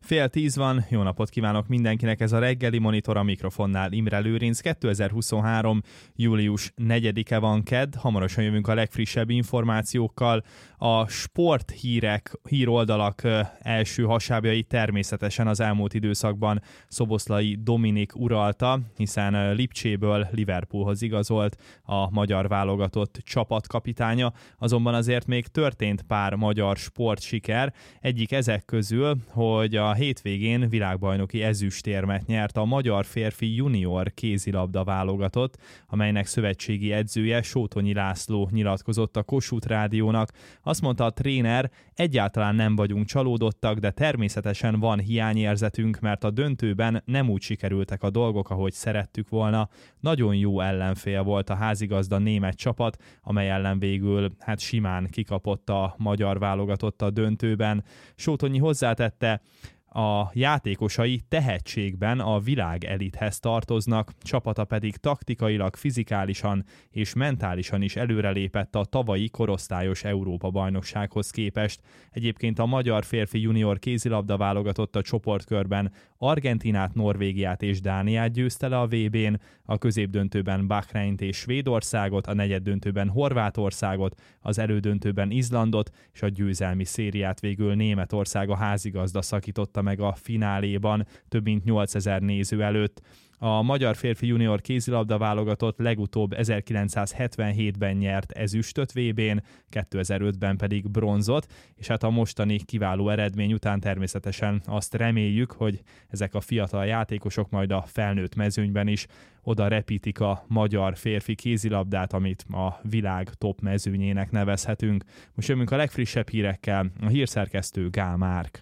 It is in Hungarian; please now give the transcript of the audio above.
9:30 van, jó napot kívánok mindenkinek, ez a reggeli monitor, a mikrofonnál Imre Lőrinc. 2023. július 4-e van, kedd, hamarosan jövünk a legfrissebb információkkal. A sporthírek, híroldalak első hasábjai természetesen az elmúlt időszakban Szoboszlai Dominik uralta, hiszen Lipcséből Liverpoolhoz igazolt a magyar válogatott csapatkapitánya, azonban azért még történt pár magyar sportsiker. Egyik ezek közül, hogy a hétvégén világbajnoki ezüstérmet nyert a magyar férfi junior kézilabda válogatott, amelynek szövetségi edzője Sótonyi László nyilatkozott a Kossuth Rádiónak. Azt mondta a tréner, egyáltalán nem vagyunk csalódottak, de természetesen van hiányérzetünk, mert a döntőben nem úgy sikerültek a dolgok, ahogy szerettük volna. Nagyon jó ellenfél volt a házigazda német csapat, amely ellen végül simán kikapott a magyar válogatott a döntőben. Sótonyi hozzátette, a játékosai tehetségben a világ elithez tartoznak, csapata pedig taktikailag, fizikálisan és mentálisan is előrelépett a tavalyi korosztályos Európa-bajnoksághoz képest. Egyébként a magyar férfi junior kézilabda válogatott a csoportkörben Argentinát, Norvégiát és Dániát győzte le a VB-n, a középdöntőben Bahreint és Svédországot, a negyeddöntőben Horvátországot, az elődöntőben Izlandot, és a győzelmi szériát végül Németország a házigazda szakította meg a fináléban több mint 8000 néző előtt. A magyar férfi junior kézilabda válogatott legutóbb 1977-ben nyert ezüstöt VB-n, 2005-ben pedig bronzot, és a mostani kiváló eredmény után természetesen azt reméljük, hogy ezek a fiatal játékosok majd a felnőtt mezőnyben is oda repítik a magyar férfi kézilabdát, amit a világ top mezőnyének nevezhetünk. Most jövünk a legfrissebb hírekkel, a hírszerkesztő Gál Márk.